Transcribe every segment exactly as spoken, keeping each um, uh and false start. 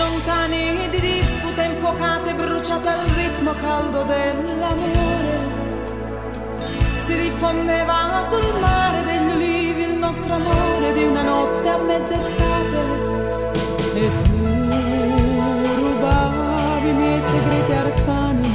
lontani di dispute infuocate, bruciate al ritmo caldo dell'amore. Si diffondeva sul mare degli ulivi il nostro amore di una notte a mezz'estate. E tu rubavi i miei segreti arcani,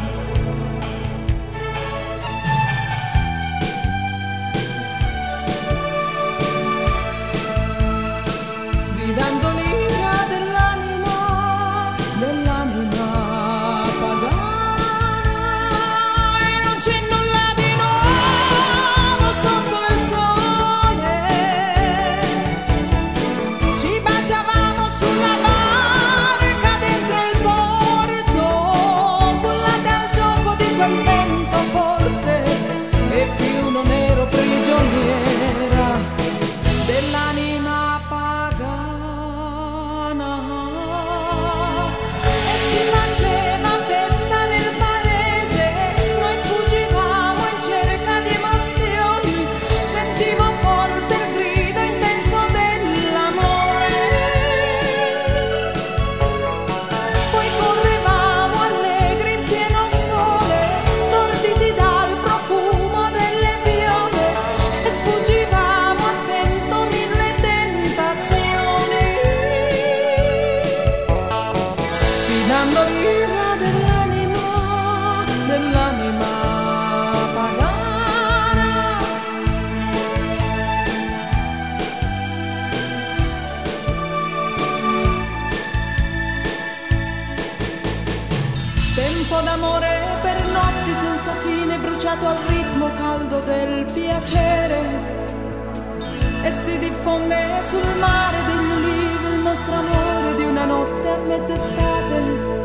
sfidando l'ira dell'anima, dell'anima pagana. E non c'è nulla di nuovo sotto il sole. Ci baciavamo sulla barca dentro il porto, cullate al gioco di quel vento forte. E più non ero prigioniera dell'anima pagana. E si faceva festa nel paese, noi fuggivamo in cerca di emozioni. Sentivo forte il grido intenso dell'amore. Poi correvamo allegri in pieno sole, storditi dal profumo delle viole, e sfuggivamo a stento mille tentazioni, sfidando l'ira dell'anima, dell'anima pagana. Tempo d'amore per notti senza fine, bruciato al ritmo caldo del piacere. E si diffonde sul mare degli ulivi il nostro amore di una notte a mezz'estate.